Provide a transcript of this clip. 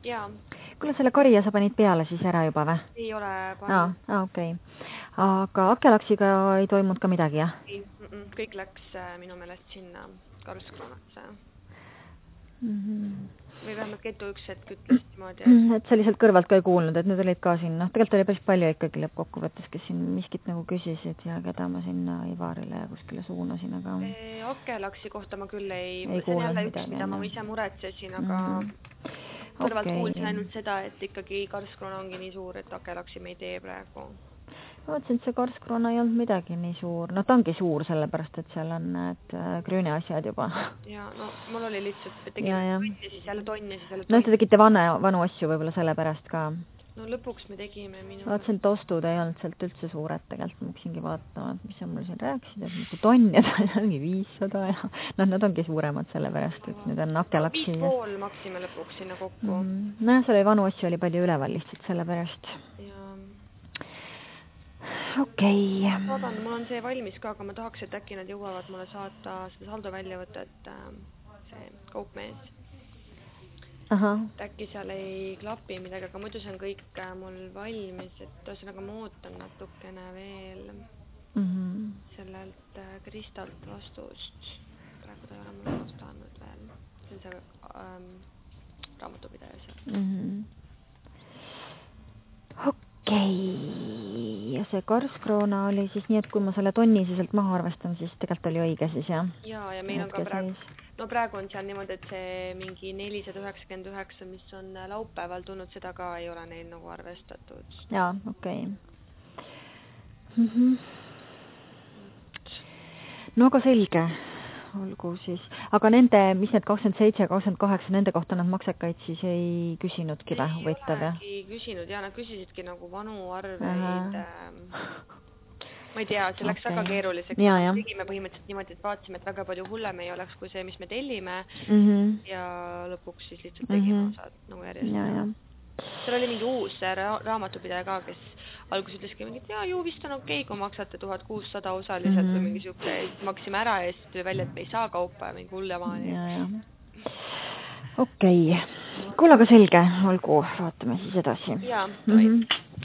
Jaa. Kuule, selle karja sa panid peale siis ära juba või? Ei ole pannud. Okei. Aga Akelaksiga ei toimunud ka midagi, jah? Ei, kõik läks minu meelest sinna Karlskronasse. Või vähemalt Ketu üks hetk ütles niimoodi. Et sa lihtsalt kõrvalt ka ei kuulnud, et need olid ka siin, tegelikult oli päris palju ikkagi lõppkokkuvõttes, kes siin miskit nagu küsisid ja keda ma sinna Ivarile ja kuskile suunasin, aga... Akelaksi kohta ma küll ei kuulnud see on jälle midagi, üks, mida ma ise muretsesin, aga kõrvalt kuulsin ainult seda, et ikkagi Karlskrona ongi nii suur, et Akelaksi me ei tee praegu. Ma mõtlesin, et see Karlskrona ei olnud midagi nii suur. No ta ongi suur sellepärast, et seal on need grüüni asjad juba. Ja, no mul oli lihtsalt, et tegime tonni ja siis jälle tonni ja siis jälle tonni. No te tegite vanu asju võib-olla sellepärast ka. No lõpuks me tegime minu... Vaatasin, et ostud ei olnud sealt üldse suured tegelikult. Ma hakkasingi vaatama, mis sa mulle siin rääkisid, et mitu tonni, et ongi 500 ja... No nad ongi suuremad sellepärast, et need on Akelaksi. 5,5 maksime lõpuks sinna kokku. No seal oli vanu asju oli palju üleval lihtsalt sellepärast. Ja... Okei. Vaatan, mul on see valmis ka, aga ma tahaks, et äkki nad jõuavad mulle saata seda saldo väljavõtet, see kaupmees. Äkki seal ei klapi midagi, aga muidu see on kõik mul valmis, et ühesõnaga ma ootan natukene veel sellelt Kristalt vastust. Praegu ta ei ole mulle vastanud veel. See on see raamatupidaja seal. Okei. Ja see Karlskrona oli siis nii, et kui ma selle tonni sealt maha arvestan, siis tegelikult oli õige siis, jah? Ja meil on ka praegu, no praegu on seal niimoodi, et see mingi 499, mis on laupäeval tulnud, seda ka ei ole neil nagu arvestatud. Jaa, okei. No aga selge. Olgu siis. Aga nende, mis need 27 ja 28, nende kohta nad maksekaid siis ei küsinudki või huvitav? Ei küsinud ja nad küsisidki nagu vanu arveid. Ma ei tea, see läks väga keeruliseks. Tegime põhimõtteliselt niimoodi, et vaatasime, et väga palju hullem ei oleks kui see, mis me tellime ja lõpuks siis lihtsalt tegime osad nagu järjest. Seal oli mingi uus raamatupidaja ka, kes alguses ütleski mingi, et ju vist on okei, kui maksate 1600 osaliselt või mingi siuke, maksime ära ja siis tuli välja, et me ei saa kaupa ja mingi hullemaani. Okei. Kuule, aga selge, olgu, vaatame siis edasi. Jaa,